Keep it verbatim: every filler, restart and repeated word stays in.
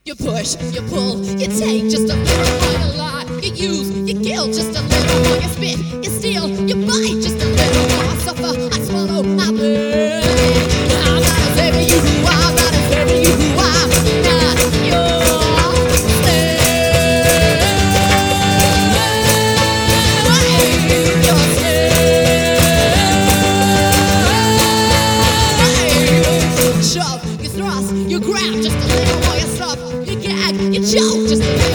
You push, you pull, you take just a little more, you lie, you use, you kill just a little more, you spit, you steal, you bite just a little more. I suffer, I swallow, I bleed. I'm not a saving you, I'm not a saving you, I'm not your slave. Your slave. Shove, you thrust, you grab just a little more, you stuff, you gag, you choke just a little.